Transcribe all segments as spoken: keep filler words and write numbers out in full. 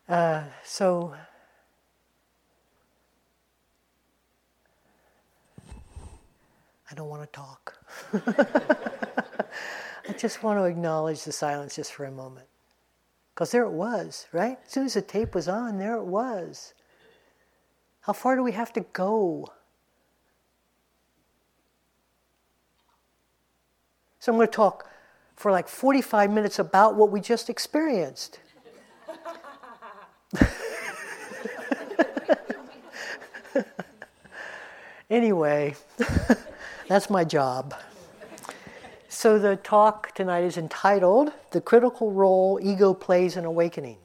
Uh, so, I don't want to talk. I just want to acknowledge the silence just for a moment. Because there it was, right? As soon as the tape was on, there it was. How far do we have to go? So I'm going to talk for like forty-five minutes about what we just experienced. Anyway, that's my job. So the talk tonight is entitled, The Critical Role Ego Plays in Awakening.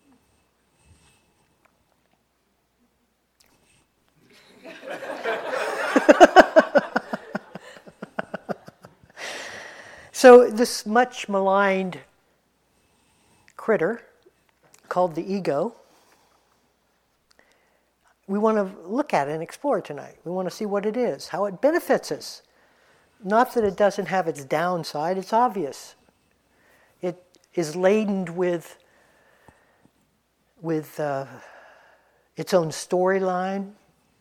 So this much maligned critter called the ego, we want to look at it and explore it tonight. We want to see what it is, how it benefits us. Not that it doesn't have its downside, it's obvious. It is laden with, with uh, its own storyline.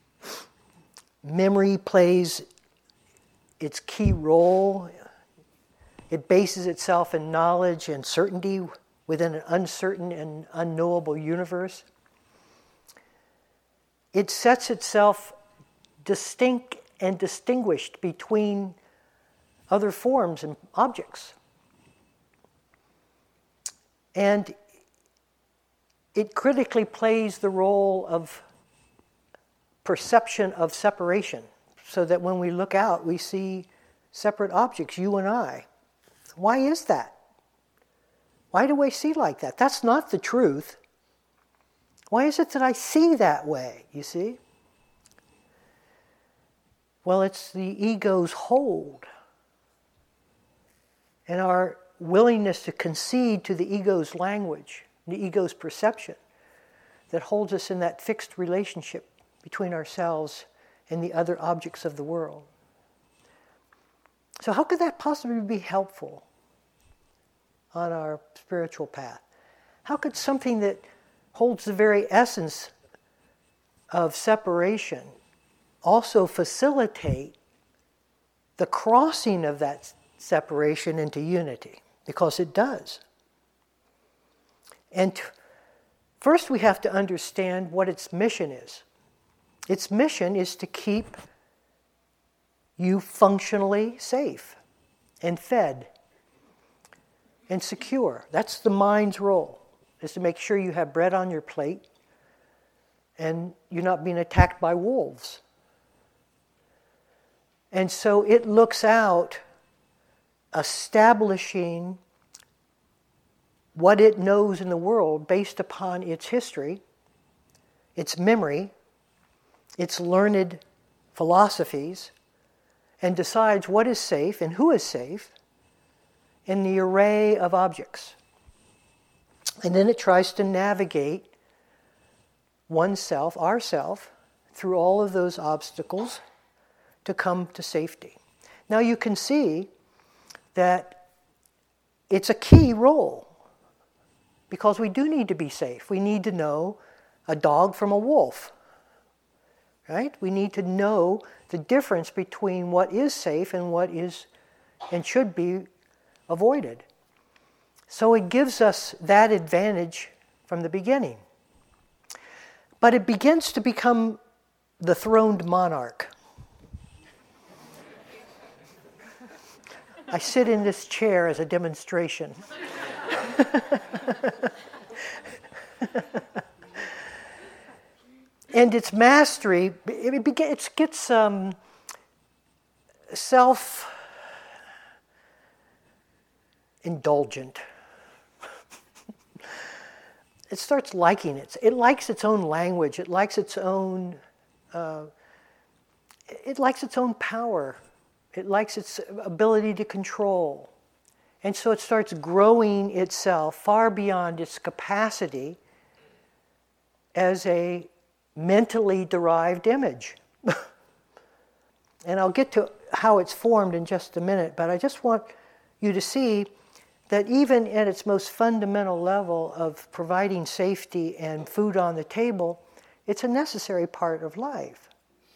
Memory plays its key role. It bases itself in knowledge and certainty within an uncertain and unknowable universe. It sets itself distinct and distinguished between other forms and objects. And it critically plays the role of perception of separation, so that when we look out, we see separate objects, you and I. Why is that? Why do we see like that? That's not the truth. Why is it that I see that way, you see? Well, it's the ego's hold and our willingness to concede to the ego's language, the ego's perception, that holds us in that fixed relationship between ourselves and the other objects of the world. So how could that possibly be helpful on our spiritual path? How could something that holds the very essence of separation also facilitate the crossing of that separation into unity? Because it does. And first we have to understand what its mission is. Its mission is to keep you functionally safe and fed and secure. That's the mind's role, is to make sure you have bread on your plate and you're not being attacked by wolves. And so it looks out, establishing what it knows in the world based upon its history, its memory, its learned philosophies, and decides what is safe and who is safe in the array of objects. And then it tries to navigate oneself, ourself, through all of those obstacles to come to safety. Now you can see that it's a key role, because we do need to be safe. We need to know a dog from a wolf, right? We need to know the difference between what is safe and what is and should be avoided. So it gives us that advantage from the beginning. But it begins to become the throned monarch. I sit in this chair as a demonstration. And its mastery, it, begin, it gets um, self-indulgent. It starts liking it. It likes its own language. It likes its own. Uh, it likes its own power. It likes its ability to control, and so it starts growing itself far beyond its capacity as a mentally derived image. And I'll get to how it's formed in just a minute, but I just want you to see that even at its most fundamental level of providing safety and food on the table, it's a necessary part of life.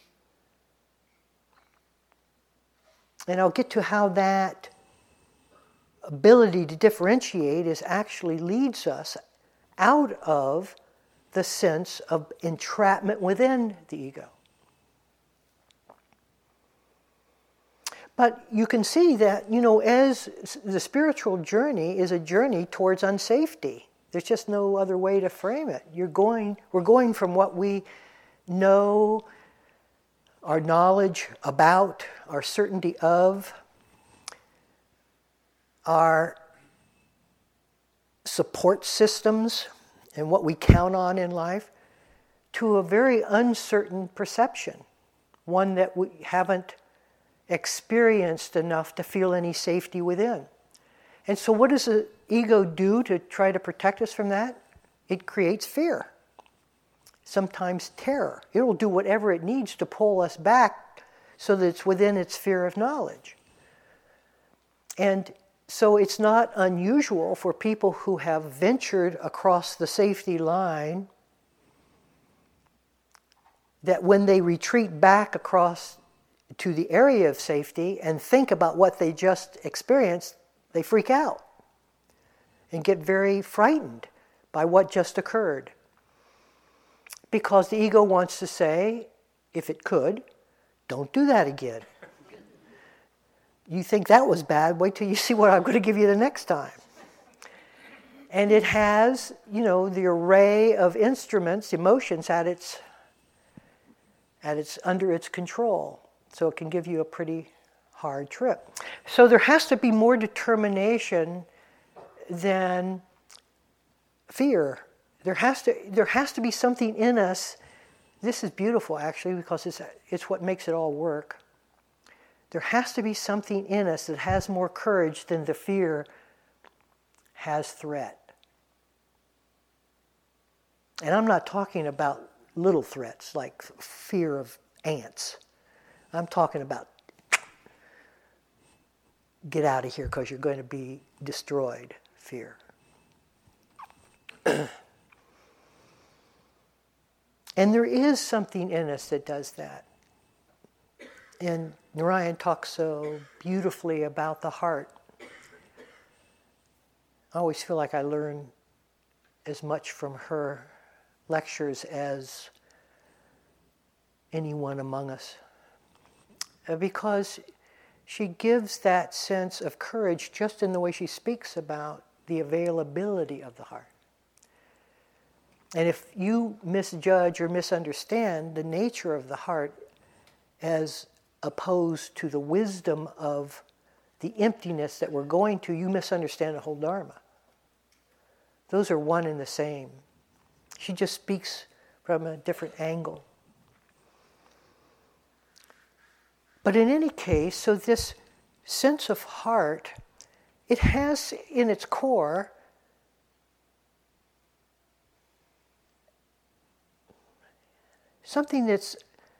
And I'll get to how that ability to differentiate is actually leads us out of the sense of entrapment within the ego. But you can see that, you know, as the spiritual journey is a journey towards unsafety. There's just no other way to frame it. You're going, we're going from what we know, our knowledge about, our certainty of, our support systems and what we count on in life, to a very uncertain perception, one that we haven't experienced enough to feel any safety within. And so what does the ego do to try to protect us from that? It creates fear, sometimes terror. It will do whatever it needs to pull us back so that it's within its sphere of knowledge. And so it's not unusual for people who have ventured across the safety line that when they retreat back across to the area of safety and think about what they just experienced, they freak out and get very frightened by what just occurred. Because the ego wants to say, if it could, don't do that again. You think that was bad, wait till you see what I'm going to give you the next time. And it has, you know, the array of instruments, emotions at its, at its, under its control. So it can give you a pretty hard trip. So there has to be more determination than fear. There has to, there has to be something in us. This is beautiful, actually, because it's, it's what makes it all work. There has to be something in us that has more courage than the fear has threat. And I'm not talking about little threats like fear of ants. I'm talking about get out of here because you're going to be destroyed, fear. And there is something in us that does that. And Narayan talks so beautifully about the heart. I always feel like I learn as much from her lectures as anyone among us. Because she gives that sense of courage just in the way she speaks about the availability of the heart. And if you misjudge or misunderstand the nature of the heart as opposed to the wisdom of the emptiness that we're going to, you misunderstand the whole Dharma. Those are one and the same. She just speaks from a different angle. But in any case, so this sense of heart, it has in its core something that's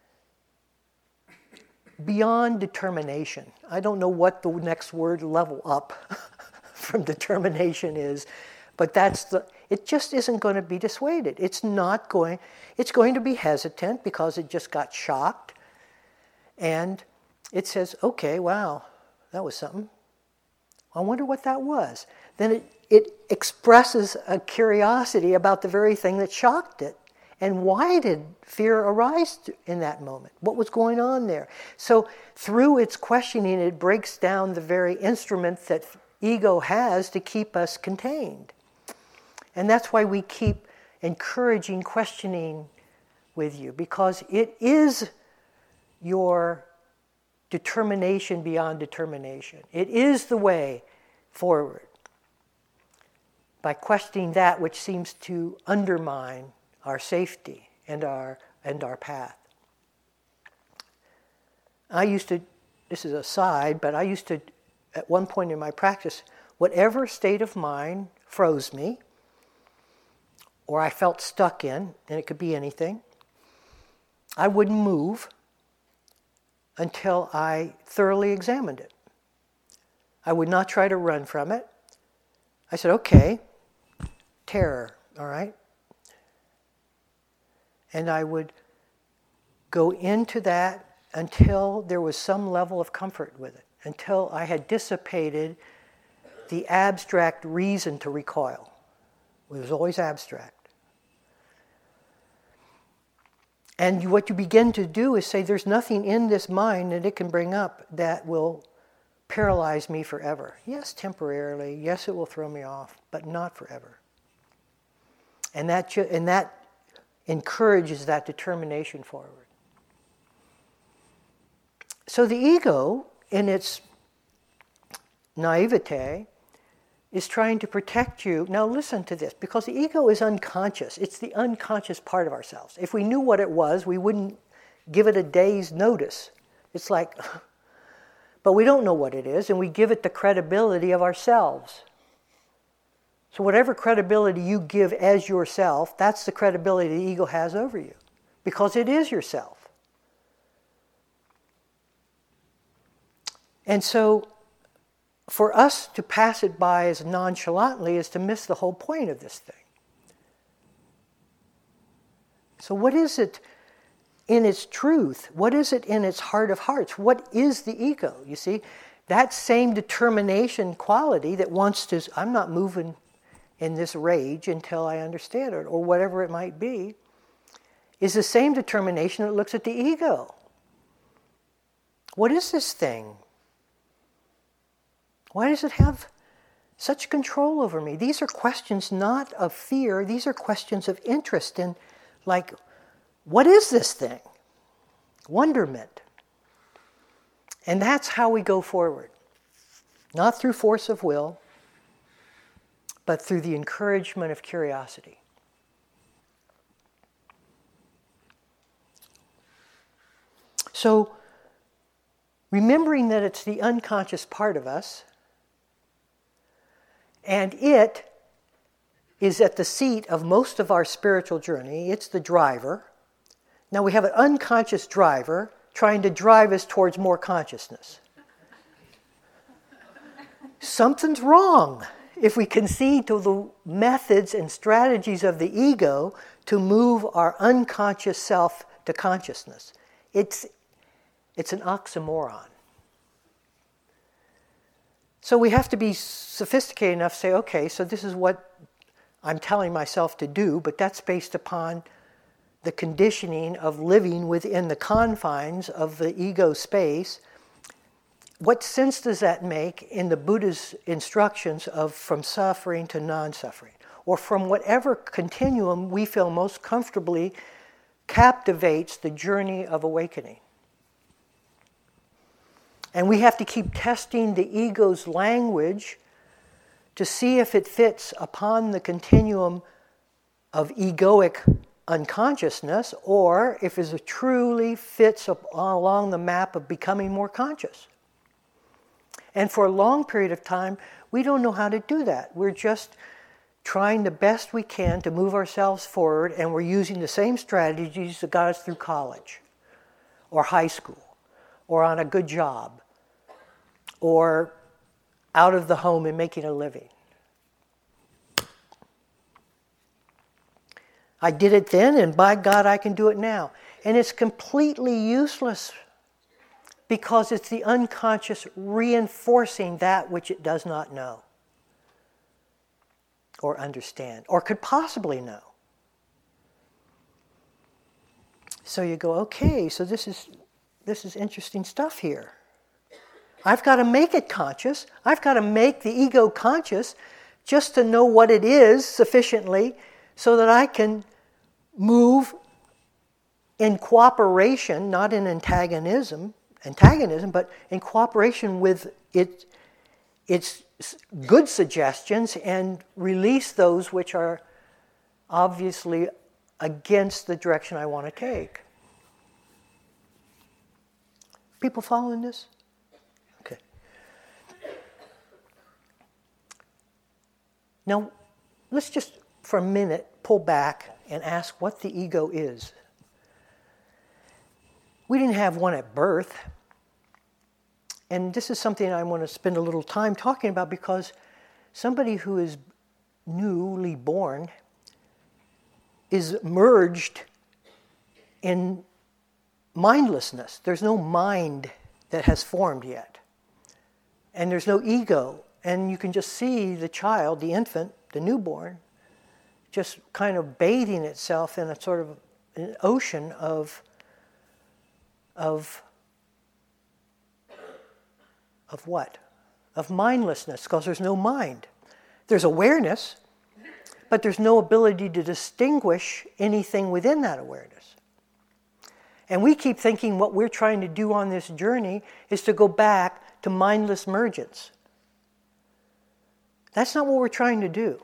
beyond determination. I don't know what the next word level up from determination is, but that's the, it just isn't going to be dissuaded. It's not going, it's going to be hesitant because it just got shocked. And it says, okay, wow, that was something. I wonder what that was. Then it, it expresses a curiosity about the very thing that shocked it. And why did fear arise in that moment? What was going on there? So through its questioning, it breaks down the very instrument that ego has to keep us contained. And that's why we keep encouraging questioning with you, because it is your determination beyond determination. It is the way forward. By questioning that which seems to undermine our safety and our and our path. I used to, this is a side, but I used to, at one point in my practice, whatever state of mind froze me, or I felt stuck in, and it could be anything, I wouldn't move until I thoroughly examined it. I would not try to run from it. I said, okay, terror, all right? And I would go into that until there was some level of comfort with it, until I had dissipated the abstract reason to recoil. It was always abstract. And what you begin to do is say, there's nothing in this mind that it can bring up that will paralyze me forever. Yes, temporarily. Yes, it will throw me off, but not forever. And that, ju- and that encourages that determination forward. So the ego, in its naivete, is trying to protect you. Now listen to this, because the ego is unconscious. It's the unconscious part of ourselves. If we knew what it was, we wouldn't give it a day's notice. It's like, but we don't know what it is, and we give it the credibility of ourselves. So whatever credibility you give as yourself, that's the credibility the ego has over you, because it is yourself. And so for us to pass it by as nonchalantly is to miss the whole point of this thing. So what is it in its truth? What is it in its heart of hearts? What is the ego? You see, that same determination quality that wants to, I'm not moving in this rage until I understand it, or whatever it might be, is the same determination that looks at the ego. What is this thing? Why does it have such control over me? These are questions not of fear, these are questions of interest in, like, what is this thing? Wonderment. And that's how we go forward. Not through force of will, but through the encouragement of curiosity. So, remembering that it's the unconscious part of us, and it is at the seat of most of our spiritual journey. It's the driver. Now we have an unconscious driver trying to drive us towards more consciousness. Something's wrong if we concede to the methods and strategies of the ego to move our unconscious self to consciousness. It's, it's an oxymoron. So we have to be sophisticated enough to say, okay, so this is what I'm telling myself to do, but that's based upon the conditioning of living within the confines of the ego space. What sense does that make in the Buddha's instructions of from suffering to non-suffering? Or from whatever continuum we feel most comfortably captivates the journey of awakening. And we have to keep testing the ego's language to see if it fits upon the continuum of egoic unconsciousness, or if it truly fits up along the map of becoming more conscious. And for a long period of time, we don't know how to do that. We're just trying the best we can to move ourselves forward, and we're using the same strategies that got us through college, or high school, or on a good job, or out of the home and making a living. I did it then, and by God, I can do it now. And it's completely useless because it's the unconscious reinforcing that which it does not know or understand or could possibly know. So you go, okay, so this is this is interesting stuff here. I've got to make it conscious. I've got to make the ego conscious just to know what it is sufficiently so that I can move in cooperation, not in antagonism, antagonism, but in cooperation with it, its good suggestions, and release those which are obviously against the direction I want to take. People following this? Okay. Now, let's just for a minute pull back and ask what the ego is. We didn't have one at birth. And this is something I want to spend a little time talking about because somebody who is newly born is merged in mindlessness. There's no mind that has formed yet. And there's no ego. And you can just see the child, the infant, the newborn, just kind of bathing itself in a sort of an ocean of, of, of what? Of mindlessness, because there's no mind. There's awareness, but there's no ability to distinguish anything within that awareness. And we keep thinking what we're trying to do on this journey is to go back to mindless emergence. That's not what we're trying to do.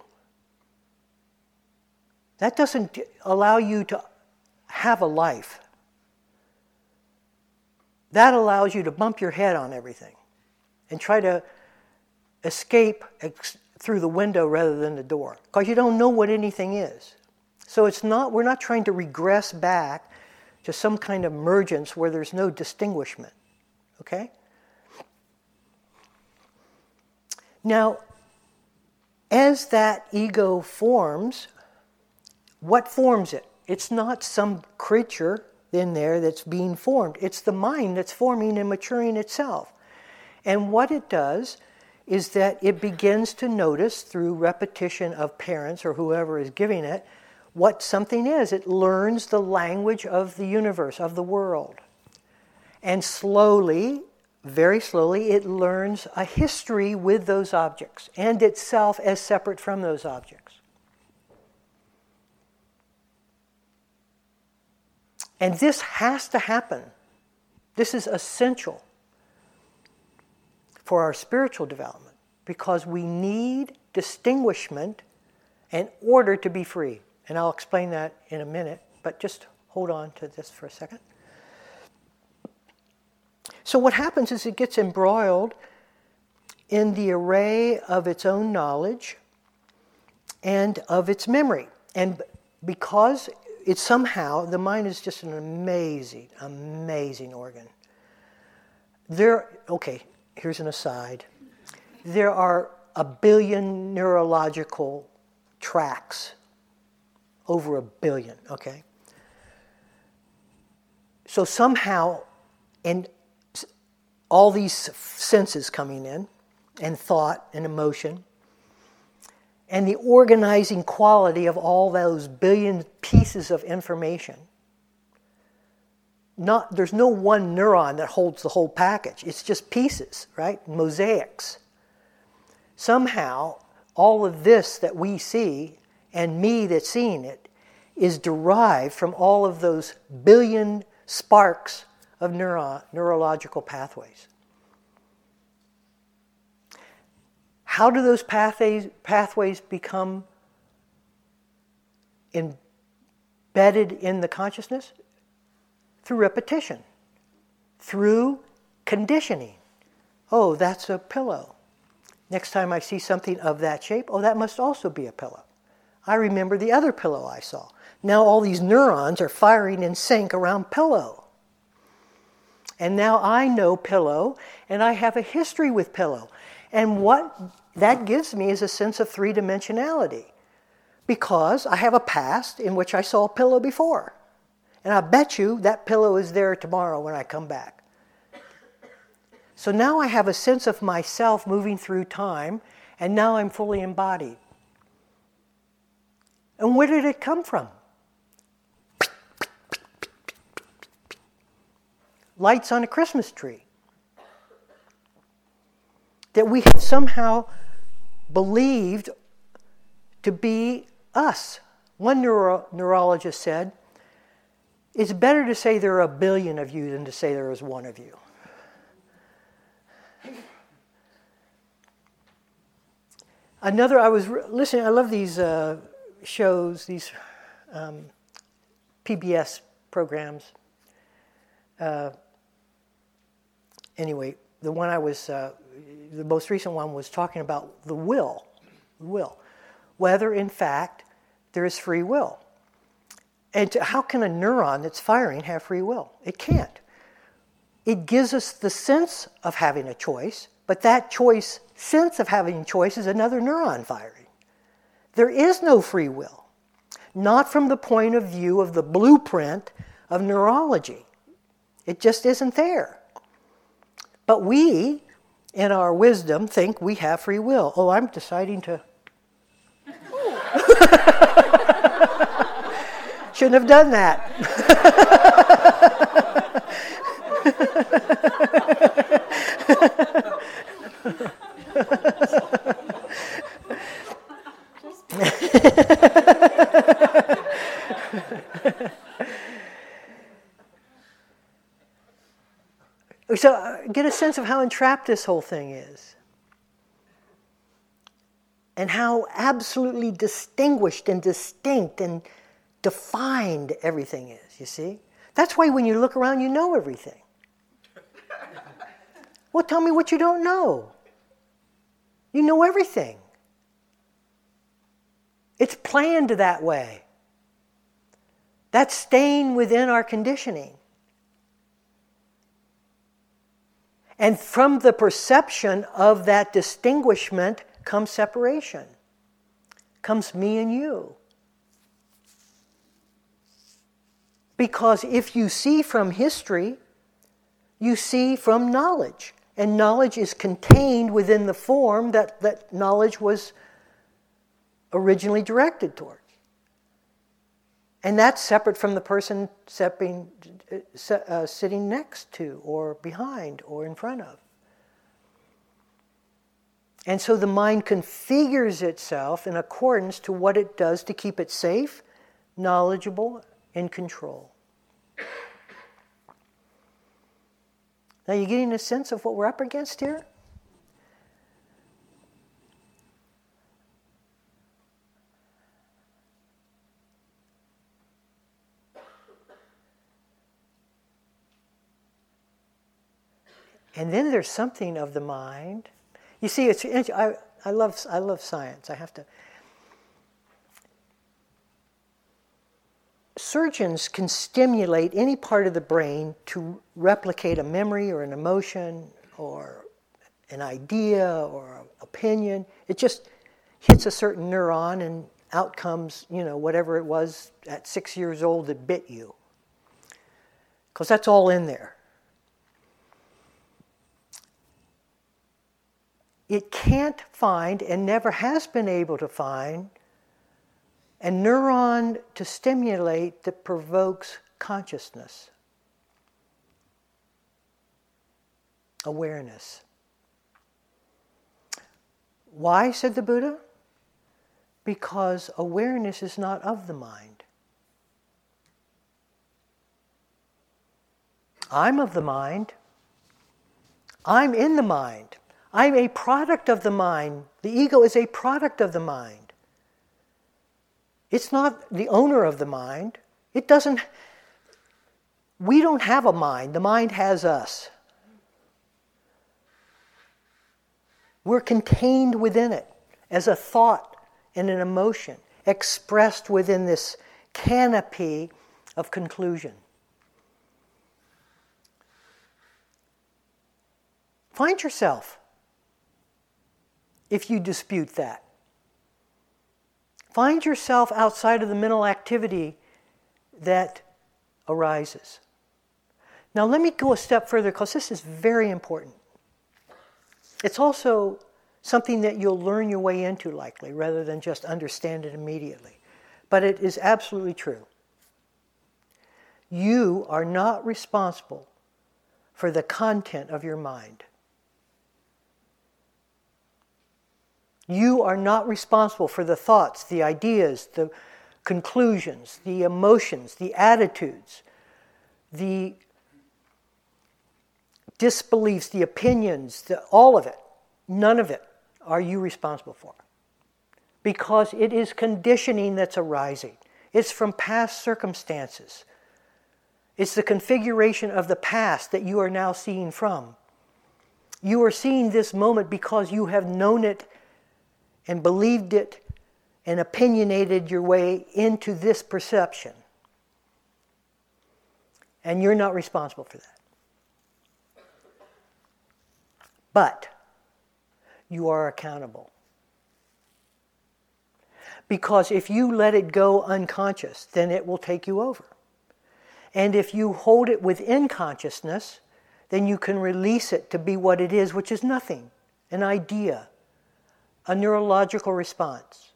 That doesn't allow you to have a life. That allows you to bump your head on everything and try to escape ex- through the window rather than the door, because you don't know what anything is. So it's not, we're not trying to regress back to some kind of emergence where there's no distinguishment. Okay? Now, as that ego forms, what forms it? It's not some creature in there that's being formed. It's the mind that's forming and maturing itself. And what it does is that it begins to notice through repetition of parents or whoever is giving it what something is. It learns the language of the universe, of the world. And slowly, very slowly, it learns a history with those objects and itself as separate from those objects. And this has to happen. This is essential for our spiritual development, because we need distinguishment in order to be free. And I'll explain that in a minute, but just hold on to this for a second. So what happens is it gets embroiled in the array of its own knowledge and of its memory. And because it's somehow, the mind is just an amazing, amazing organ. There, okay, here's an aside. There are a billion neurological tracks, over a billion, okay? So somehow, and all these senses coming in, and thought and emotion, and the organizing quality of all those billion pieces of information. Not, there's no one neuron that holds the whole package. It's just pieces, right? Mosaics. Somehow, all of this that we see, and me that's seeing it, is derived from all of those billion sparks of neuro- neurological pathways. How do those pathways, pathways become embedded in the consciousness? Through repetition, through conditioning. Oh, that's a pillow. Next time I see something of that shape, oh, that must also be a pillow. I remember the other pillow I saw. Now all these neurons are firing in sync around pillow. And now I know pillow, and I have a history with pillow. And what that gives me is a sense of three-dimensionality, because I have a past in which I saw a pillow before. And I bet you that pillow is there tomorrow when I come back. So now I have a sense of myself moving through time, and now I'm fully embodied. And where did it come from? Lights on a Christmas tree. That we had somehow believed to be us. One neuro- neurologist said, it's better to say there are a billion of you than to say there is one of you. Another, I was re- listening, I love these uh, shows, these um, P B S programs. Uh, anyway, the one I was, uh, the most recent one was talking about the will, the will, whether in fact there is free will. And to, how can a neuron that's firing have free will? It can't. It gives us the sense of having a choice, but that choice sense of having choice is another neuron firing. There is no free will, not from the point of view of the blueprint of neurology. It just isn't there. But we, in our wisdom, think we have free will. Oh, I'm deciding to... Shouldn't have done that. So uh, get a sense of how entrapped this whole thing is. And how absolutely distinguished and distinct and defined everything is, you see? That's why when you look around, you know everything. Well, tell me what you don't know. You know everything. It's planned that way. That's staying within our conditioning. And from the perception of that distinguishment comes separation, comes me and you. Because if you see from history, you see from knowledge. And knowledge is contained within the form that, that knowledge was originally directed towards. And that's separate from the person stepping, uh, sitting next to or behind or in front of. And so the mind configures itself in accordance to what it does to keep it safe, knowledgeable, in control. Now you're getting a sense of what we're up against here? And then there's something of the mind. You see, it's I, I love I love science. I have to. Surgeons can stimulate any part of the brain to replicate a memory or an emotion or an idea or an opinion. It just hits a certain neuron and out comes, you know, whatever it was at six years old that bit you. Because that's all in there. It can't find, and never has been able to find, a neuron to stimulate that provokes consciousness, awareness. Why, said the Buddha? Because awareness is not of the mind. I'm of the mind. I'm in the mind. I'm a product of the mind. The ego is a product of the mind. It's not the owner of the mind. It doesn't, we don't have a mind. The mind has us. We're contained within it as a thought and an emotion expressed within this canopy of conclusion. Find yourself if you dispute that. Find yourself outside of the mental activity that arises. Now let me go a step further because this is very important. It's also something that you'll learn your way into likely rather than just understand it immediately. But it is absolutely true. You are not responsible for the content of your mind. You are not responsible for the thoughts, the ideas, the conclusions, the emotions, the attitudes, the disbeliefs, the opinions, the, all of it. None of it are you responsible for. Because it is conditioning that's arising. It's from past circumstances. It's the configuration of the past that you are now seeing from. You are seeing this moment because you have known it and believed it and opinionated your way into this perception. And you're not responsible for that. But you are accountable. Because if you let it go unconscious, then it will take you over. And if you hold it within consciousness, then you can release it to be what it is, which is nothing, an idea, a neurological response.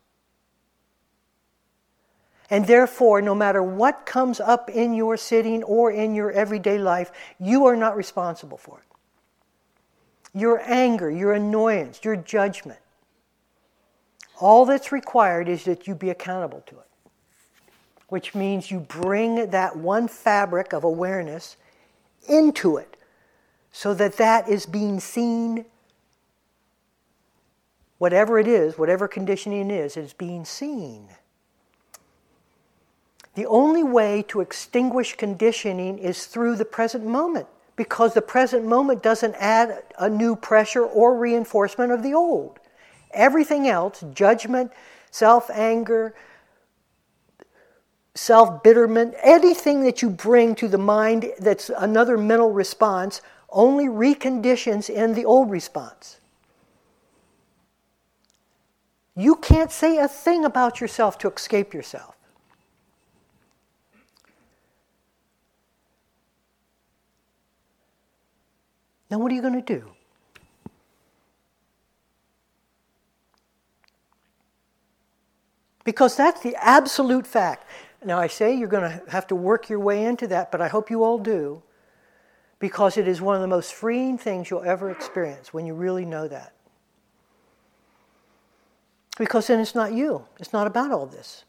And therefore, no matter what comes up in your sitting or in your everyday life, you are not responsible for it. Your anger, your annoyance, your judgment, all that's required is that you be accountable to it. Which means you bring that one fabric of awareness into it so that that is being seen. Whatever it is, whatever conditioning is, is being seen. The only way to extinguish conditioning is through the present moment, because the present moment doesn't add a new pressure or reinforcement of the old. Everything else, judgment, self-anger, self-bitterment, anything that you bring to the mind that's another mental response only reconditions in the old response. You can't say a thing about yourself to escape yourself. Now what are you going to do? Because that's the absolute fact. Now I say you're going to have to work your way into that, but I hope you all do, because it is one of the most freeing things you'll ever experience when you really know that. Because then it's not you. It's not about all this.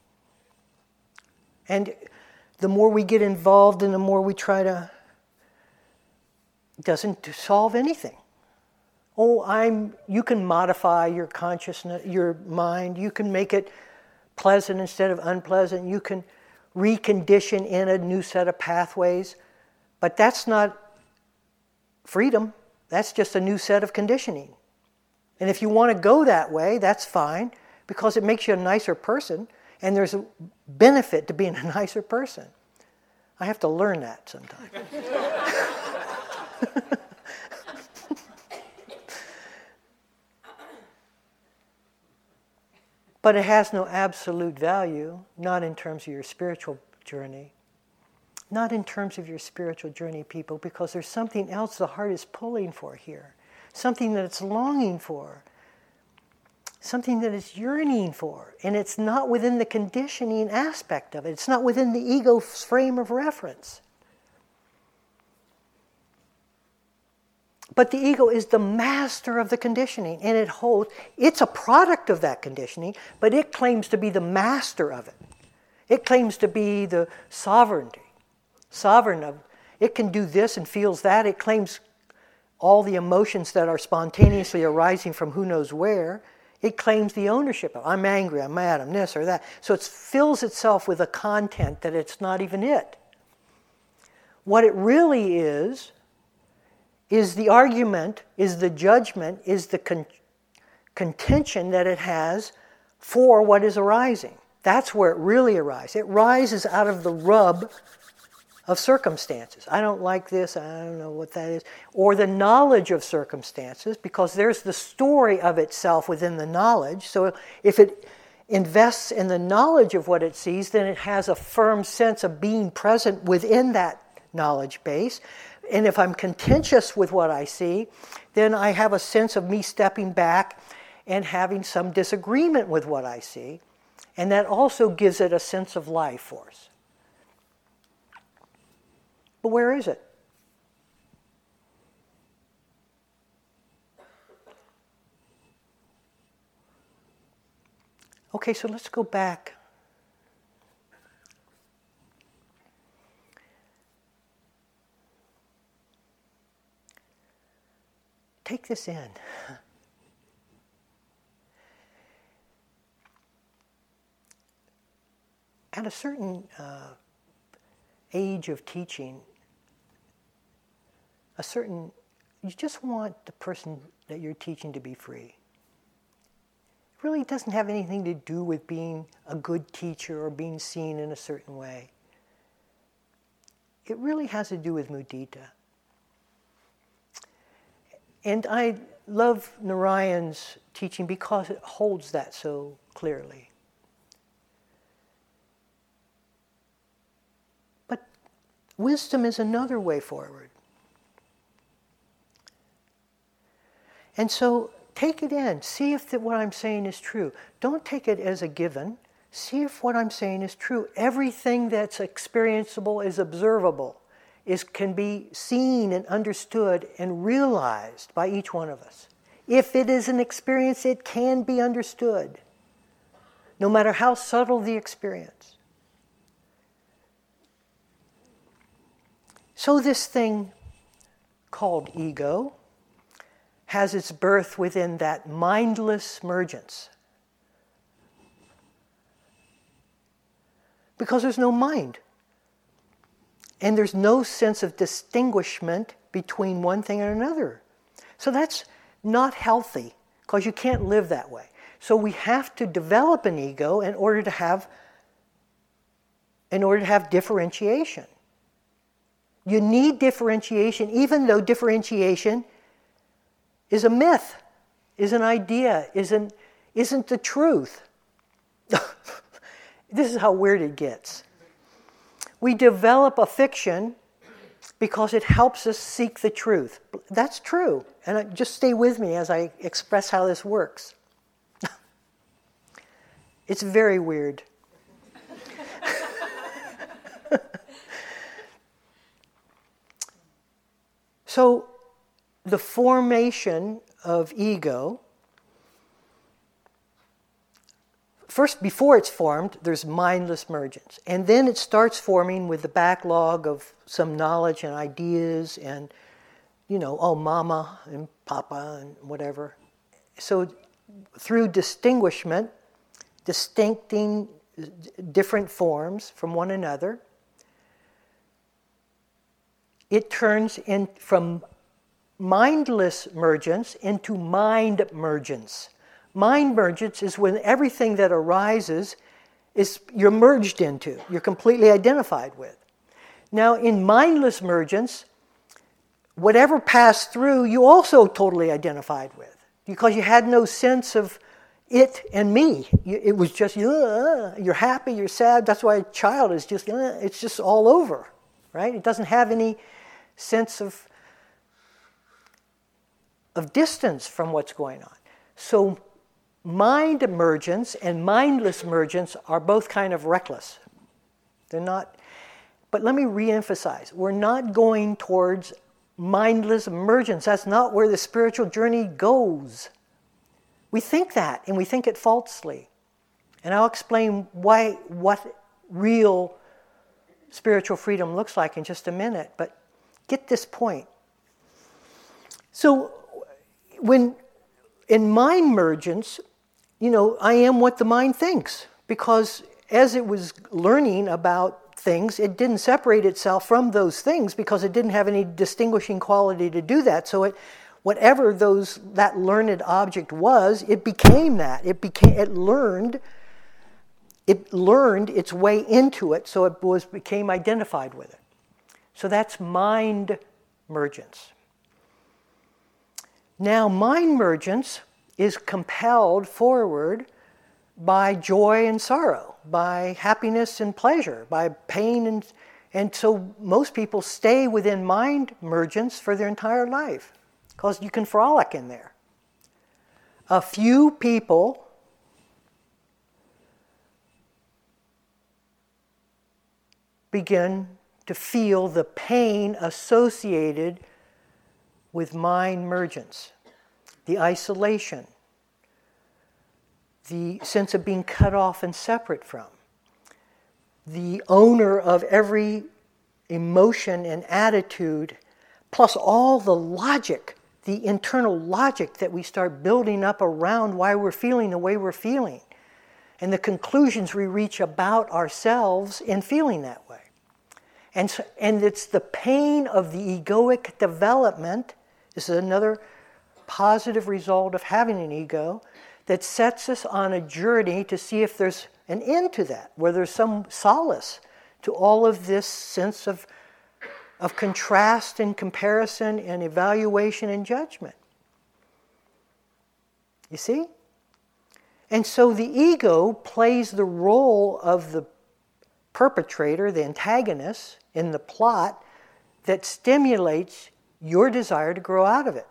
And the more we get involved and the more we try to, it doesn't solve anything. Oh, I'm, you can modify your consciousness, your mind. You can make it pleasant instead of unpleasant. You can recondition in a new set of pathways. But that's not freedom. That's just a new set of conditioning. And if you want to go that way, that's fine, because it makes you a nicer person, and there's a benefit to being a nicer person. I have to learn that sometime. But it has no absolute value, not in terms of your spiritual journey. Not in terms of your spiritual journey, people, because there's something else the heart is pulling for here. Something that it's longing for. Something that it's yearning for. And it's not within the conditioning aspect of it. It's not within the ego's frame of reference. But the ego is the master of the conditioning, and it holds, it's a product of that conditioning, but it claims to be the master of it. It claims to be the sovereignty, sovereign of, it can do this and feels that. It claims all the emotions that are spontaneously arising from who knows where. It claims the ownership of, I'm angry, I'm mad, I'm this or that. So it fills itself with a content that it's not even it. What it really is, is the argument, is the judgment, is the con- contention that it has for what is arising. That's where it really arises. It rises out of the rub of circumstances. I don't like this, I don't know what that is. Or the knowledge of circumstances, because there's the story of itself within the knowledge. So if it invests in the knowledge of what it sees, then it has a firm sense of being present within that knowledge base. And if I'm contentious with what I see, then I have a sense of me stepping back and having some disagreement with what I see. And that also gives it a sense of life force. But where is it? Okay, so let's go back. Take this in. At a certain uh, age of teaching, a certain, you just want the person that you're teaching to be free. It really doesn't have anything to do with being a good teacher or being seen in a certain way. It really has to do with mudita. And I love Narayan's teaching because it holds that so clearly. But wisdom is another way forward. And so take it in. See if the, what I'm saying is true. Don't take it as a given. See if what I'm saying is true. Everything that's experienceable is observable, is, can be seen and understood and realized by each one of us. If it is an experience, it can be understood, no matter how subtle the experience. So this thing called ego has its birth within that mindless mergence. Because there's no mind. And there's no sense of distinguishment between one thing and another. So that's not healthy, because you can't live that way. So we have to develop an ego in order to have, in order to have differentiation. You need differentiation, even though differentiation is a myth, is an idea, isn't, isn't the truth. This is how weird it gets. We develop a fiction because it helps us seek the truth. That's true. And just stay with me as I express how this works. It's very weird. So, the formation of ego, first, before it's formed, there's mindless mergence. And then it starts forming with the backlog of some knowledge and ideas and, you know, oh, mama and papa and whatever. So through distinguishment, distincting different forms from one another, it turns in from mindless mergence into mind mergence. Mind mergence is when everything that arises is you're merged into, you're completely identified with. Now, in mindless mergence, whatever passed through, you also totally identified with, because you had no sense of it and me. It was just, uh, you're happy, you're sad. That's why a child is just, uh, it's just all over, right? It doesn't have any sense of, of distance from what's going on. So mind emergence and mindless emergence are both kind of reckless. They're not, but let me re-emphasize, we're not going towards mindless emergence. That's not where the spiritual journey goes. We think that, and we think it falsely. And I'll explain why, what real spiritual freedom looks like in just a minute, but get this point. So, when in mind mergence, you know, I am what the mind thinks, because as it was learning about things, it didn't separate itself from those things because it didn't have any distinguishing quality to do that. So it, whatever those that learned object was, it became that. It became it learned. It learned its way into it, so it was became identified with it. So that's mind mergence. Now, mind mergence is compelled forward by joy and sorrow, by happiness and pleasure, by pain and... And so most people stay within mind mergence for their entire life, because you can frolic in there. A few people begin to feel the pain associated with mind mergence, the isolation, the sense of being cut off and separate from, the owner of every emotion and attitude, plus all the logic, the internal logic that we start building up around why we're feeling the way we're feeling, and the conclusions we reach about ourselves in feeling that way. And, so, and it's the pain of the egoic development, this is another positive result of having an ego, that sets us on a journey to see if there's an end to that, where there's some solace to all of this sense of, of contrast and comparison and evaluation and judgment. You see? And so the ego plays the role of the perpetrator, the antagonist, in the plot that stimulates your desire to grow out of it.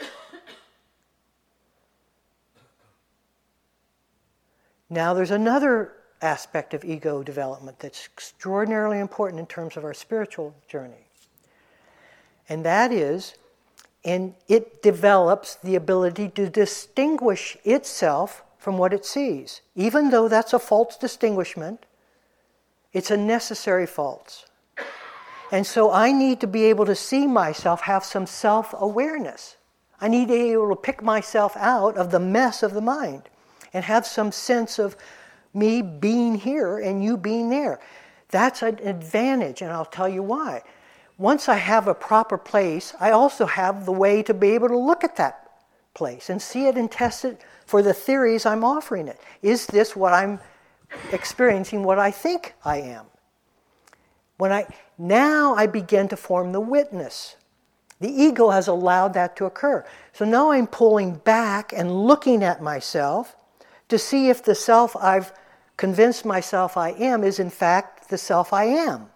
Now there's another aspect of ego development that's extraordinarily important in terms of our spiritual journey. And that is, and it develops the ability to distinguish itself from what it sees. Even though that's a false distinguishment, it's a necessary false. And so I need to be able to see myself, have some self-awareness. I need to be able to pick myself out of the mess of the mind and have some sense of me being here and you being there. That's an advantage, and I'll tell you why. Once I have a proper place, I also have the way to be able to look at that place and see it and test it for the theories I'm offering it. Is this what I'm experiencing, what I think I am? When I now I begin to form the witness. The ego has allowed that to occur. So now I'm pulling back and looking at myself to see if the self I've convinced myself I am is in fact the self I am.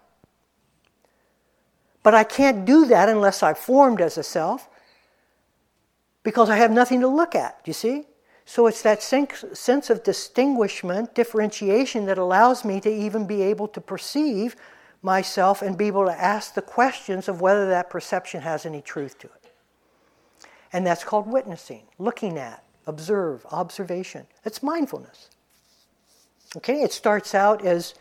But I can't do that unless I've formed as a self, because I have nothing to look at, you see? So it's that sense of distinguishment, differentiation that allows me to even be able to perceive myself and be able to ask the questions of whether that perception has any truth to it. And that's called witnessing, looking at, observe, observation. It's mindfulness. Okay, it starts out as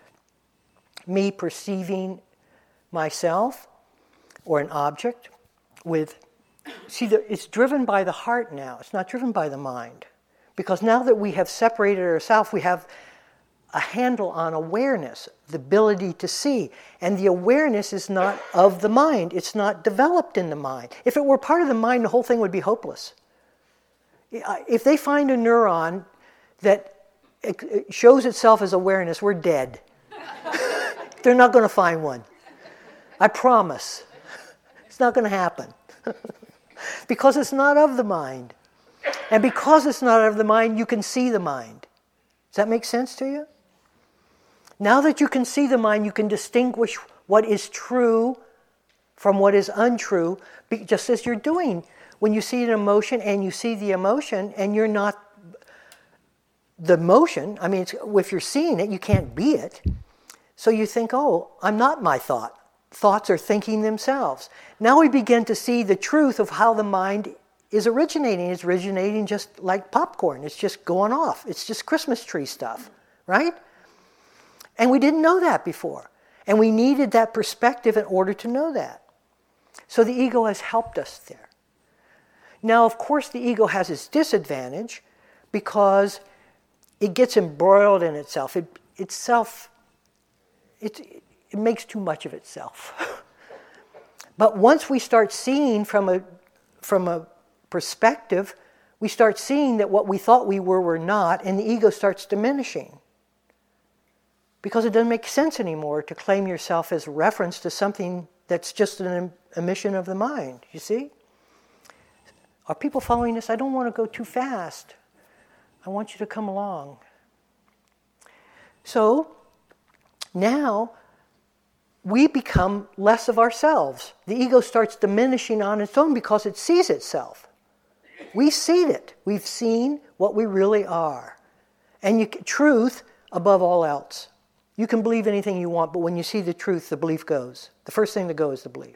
me perceiving myself or an object with, see, it's driven by the heart now. It's not driven by the mind. Because now that we have separated ourselves, we have a handle on awareness, the ability to see. And the awareness is not of the mind. It's not developed in the mind. If it were part of the mind, the whole thing would be hopeless. If they find a neuron that shows itself as awareness, we're dead. They're not going to find one. I promise. It's not going to happen. Because it's not of the mind. And because it's not of the mind, you can see the mind. Does that make sense to you? Now that you can see the mind, you can distinguish what is true from what is untrue, just as you're doing. When you see an emotion and you see the emotion and you're not the emotion, I mean, it's, if you're seeing it, you can't be it. So you think, oh, I'm not my thought. Thoughts are thinking themselves. Now we begin to see the truth of how the mind is originating. It's originating just like popcorn. It's just going off. It's just Christmas tree stuff, right? And we didn't know that before. And we needed that perspective in order to know that. So the ego has helped us there. Now, of course, the ego has its disadvantage because it gets embroiled in itself. It, itself, it, it makes too much of itself. But once we start seeing from a, from a perspective, we start seeing that what we thought we were, we're not, and the ego starts diminishing. Because it doesn't make sense anymore to claim yourself as reference to something that's just an emission of the mind, you see? Are people following this? I don't want to go too fast. I want you to come along. So, now, we become less of ourselves. The ego starts diminishing on its own because it sees itself. We see it. We've seen what we really are. And you, truth above all else. You can believe anything you want, but when you see the truth, the belief goes. The first thing to go is the belief.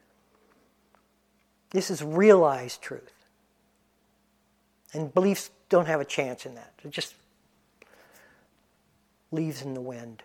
This is realized truth. And beliefs don't have a chance in that. It just leaves in the wind.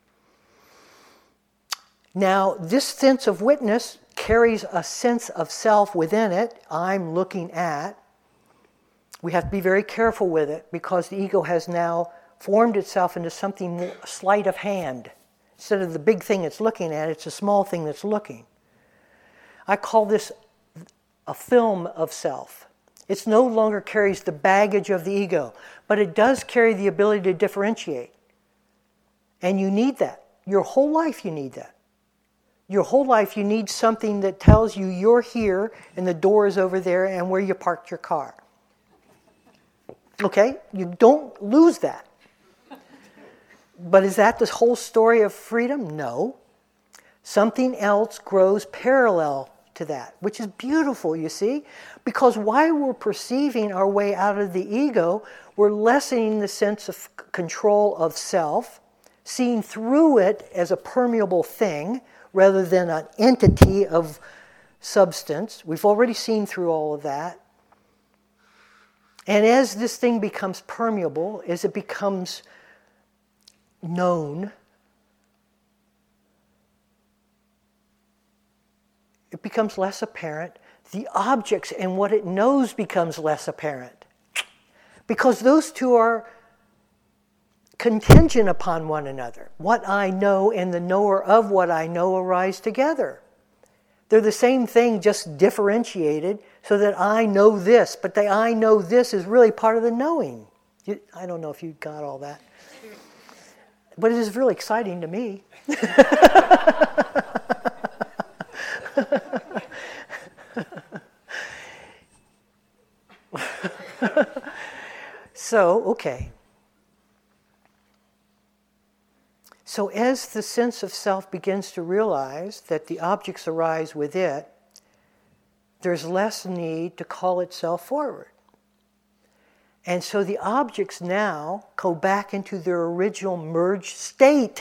Now, this sense of witness carries a sense of self within it. I'm looking at. We have to be very careful with it because the ego has now formed itself into something more, sleight of hand. Instead of the big thing it's looking at, it's a small thing that's looking. I call this a film of self. It no longer carries the baggage of the ego, but it does carry the ability to differentiate. And you need that. Your whole life you need that. Your whole life you need something that tells you you're here and the door is over there and where you parked your car. Okay? You don't lose that. But is that the whole story of freedom? No. Something else grows parallel to that, which is beautiful, you see? Because while we're perceiving our way out of the ego, we're lessening the sense of control of self, seeing through it as a permeable thing rather than an entity of substance. We've already seen through all of that. And as this thing becomes permeable, as it becomes known, it becomes less apparent. The objects and what it knows becomes less apparent. Because those two are contingent upon one another. What I know and the knower of what I know arise together. They're the same thing, just differentiated so that I know this, but the I know this is really part of the knowing. You, I don't know if you got all that. But it is really exciting to me. So, okay. So as the sense of self begins to realize that the objects arise with it, there's less need to call itself forward. And so the objects now go back into their original merged state.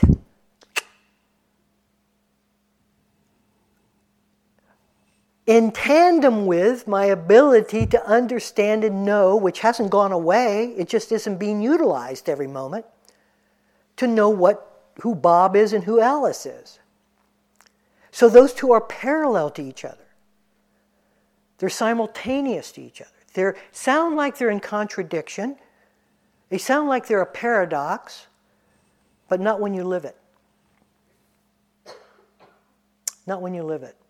In tandem with my ability to understand and know, which hasn't gone away, it just isn't being utilized every moment, to know what who Bob is and who Alice is. So those two are parallel to each other. They're simultaneous to each other. They sound like they're in contradiction. They sound like they're a paradox, but not when you live it. Not when you live it.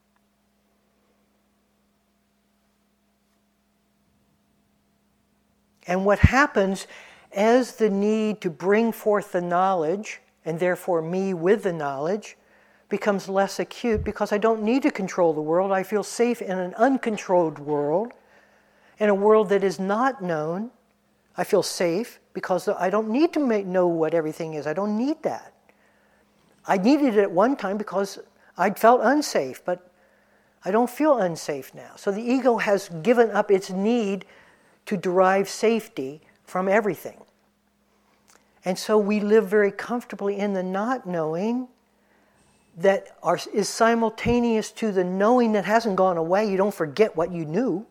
And what happens as the need to bring forth the knowledge, and therefore me with the knowledge, becomes less acute because I don't need to control the world. I feel safe in an uncontrolled world. In a world that is not known, I feel safe because I don't need to make, know what everything is. I don't need that. I needed it at one time because I felt unsafe, but I don't feel unsafe now. So the ego has given up its need to derive safety from everything. And so we live very comfortably in the not knowing that are, is simultaneous to the knowing that hasn't gone away. You don't forget what you knew.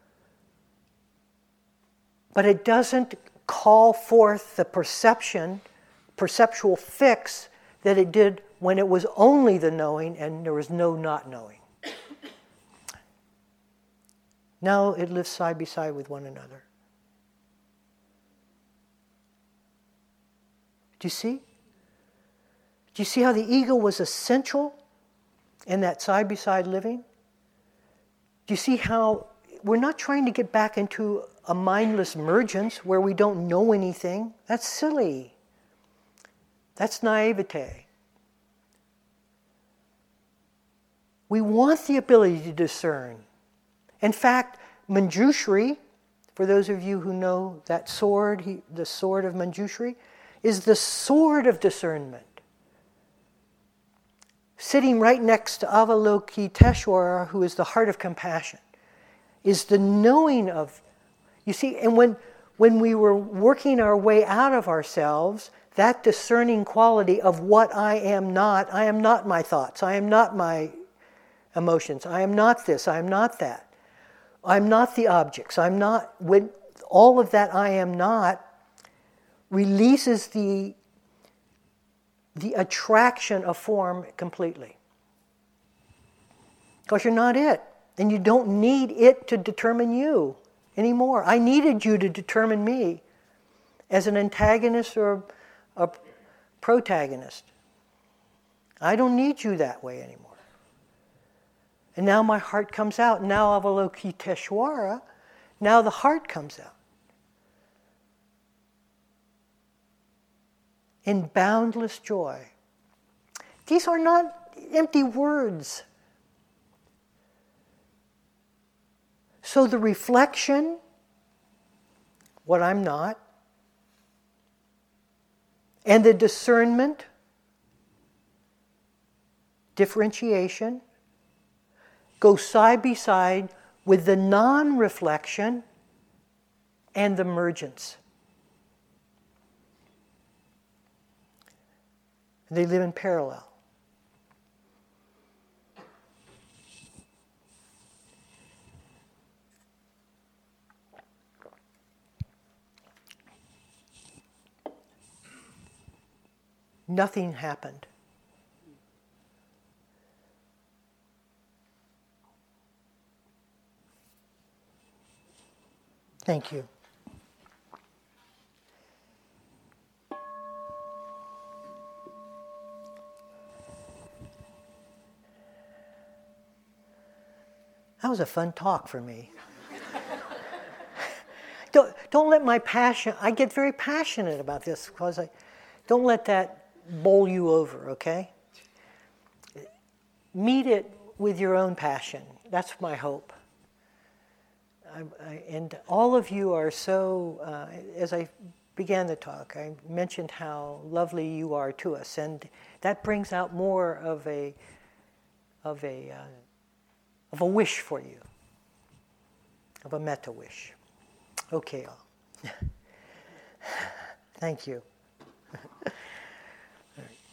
But it doesn't call forth the perception, perceptual fix that it did when it was only the knowing and there was no not knowing. Now it lives side by side with one another. Do you see? Do you see how the ego was essential in that side-by-side living? Do you see how we're not trying to get back into a mindless emergence where we don't know anything? That's silly. That's naivete. We want the ability to discern. In fact, Manjushri, for those of you who know that sword, he, the sword of Manjushri, is the sword of discernment. Sitting right next to Avalokiteshvara, who is the heart of compassion, is the knowing of, you see, and when, when we were working our way out of ourselves, that discerning quality of what I am not, I am not my thoughts, I am not my emotions, I am not this, I am not that, I'm not the objects, I'm not, when all of that I am not releases the, the attraction of form completely. Because you're not it. And you don't need it to determine you anymore. I needed you to determine me as an antagonist or a protagonist. I don't need you that way anymore. And now my heart comes out. Now Avalokiteshvara, now the heart comes out. In boundless joy. These are not empty words. So the reflection, what I'm not, and the discernment, differentiation, go side by side with the non-reflection and the emergence. They live in parallel. Nothing happened. Thank you. That was a fun talk for me. don't, don't let my passion, I get very passionate about this because I, don't let that bowl you over, okay? Meet it with your own passion. That's my hope. I, I, and all of you are so, uh, as I began the talk, I mentioned how lovely you are to us, and that brings out more of a, of a, uh, of a wish for you, of a metta wish. Okay, all. Thank you.